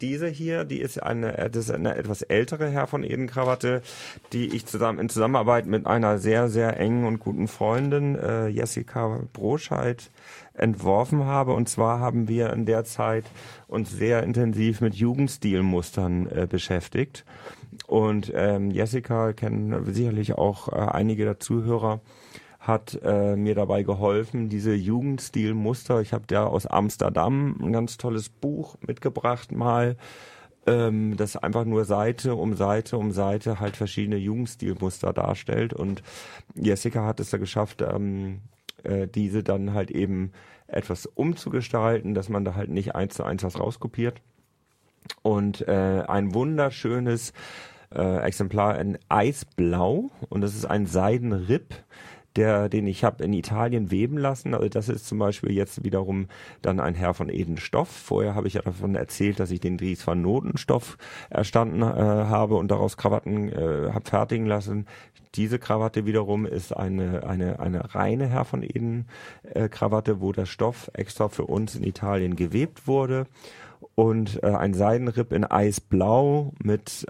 diese hier, das ist eine etwas ältere Herr von Eden Krawatte, die ich in Zusammenarbeit mit einer sehr, sehr engen und guten Freundin, Jessica Broscheid, entworfen habe. Und zwar haben wir in der Zeit uns sehr intensiv mit Jugendstilmustern beschäftigt. Und Jessica kennen sicherlich auch einige der Zuhörer, hat mir dabei geholfen, diese Jugendstilmuster, ich habe da aus Amsterdam ein ganz tolles Buch mitgebracht mal, das einfach nur Seite um Seite um Seite halt verschiedene Jugendstilmuster darstellt, und Jessica hat es da geschafft, diese dann halt eben etwas umzugestalten, dass man da halt nicht 1:1 was rauskopiert, und ein wunderschönes Exemplar in Eisblau, und das ist ein Seidenripp, den ich habe in Italien weben lassen. Also das ist zum Beispiel jetzt wiederum dann ein Herr von Eden Stoff. Vorher habe ich ja davon erzählt, dass ich den Dries van Noten Stoff erstanden habe und daraus Krawatten habe fertigen lassen. Diese Krawatte wiederum ist eine reine Herr von Eden Krawatte, wo der Stoff extra für uns in Italien gewebt wurde, und ein Seidenripp in Eisblau mit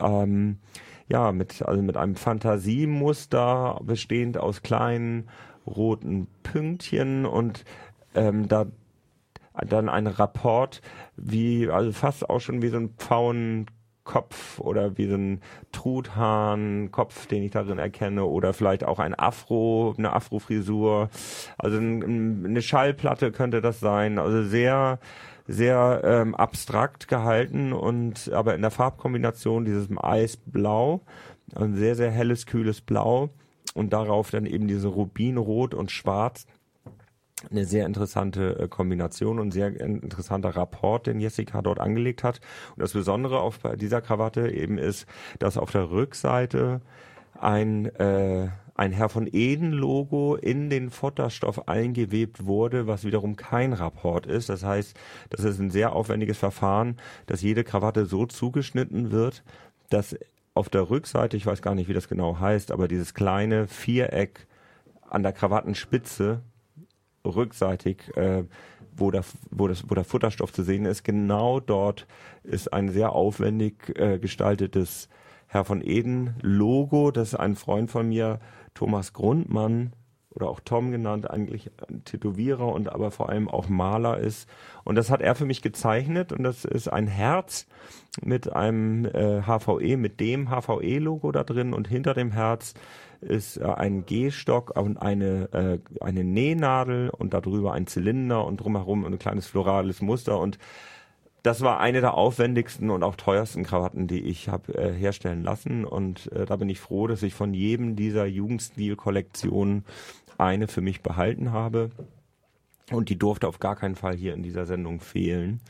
einem Fantasiemuster bestehend aus kleinen roten Pünktchen, und da dann ein Rapport also fast auch schon wie so ein Pfauenkopf oder wie so ein Truthahnkopf, den ich darin erkenne, oder vielleicht auch eine Afrofrisur, also eine Schallplatte könnte das sein, also sehr sehr abstrakt gehalten, und aber in der Farbkombination dieses Eisblau, ein sehr, sehr helles, kühles Blau, und darauf dann eben diese Rubinrot und Schwarz. Eine sehr interessante Kombination und sehr interessanter Rapport, den Jessica dort angelegt hat. Und das Besondere bei dieser Krawatte eben ist, dass auf der Rückseite ein Herr von Eden Logo in den Futterstoff eingewebt wurde, was wiederum kein Rapport ist. Das heißt, das ist ein sehr aufwendiges Verfahren, dass jede Krawatte so zugeschnitten wird, dass auf der Rückseite, ich weiß gar nicht, wie das genau heißt, aber dieses kleine Viereck an der Krawattenspitze rückseitig, wo der Futterstoff zu sehen ist, genau dort ist ein sehr aufwendig gestaltetes Herr von Eden Logo, das ein Freund von mir, Thomas Grundmann, oder auch Tom genannt, eigentlich ein Tätowierer und aber vor allem auch Maler ist. Und das hat er für mich gezeichnet, und das ist ein Herz mit einem mit dem HVE-Logo da drin, und hinter dem Herz ist ein Gehstock und eine Nähnadel und darüber ein Zylinder und drumherum ein kleines florales Muster, und das war eine der aufwendigsten und auch teuersten Krawatten, die ich habe herstellen lassen, und da bin ich froh, dass ich von jedem dieser Jugendstil-Kollektionen eine für mich behalten habe, und die durfte auf gar keinen Fall hier in dieser Sendung fehlen.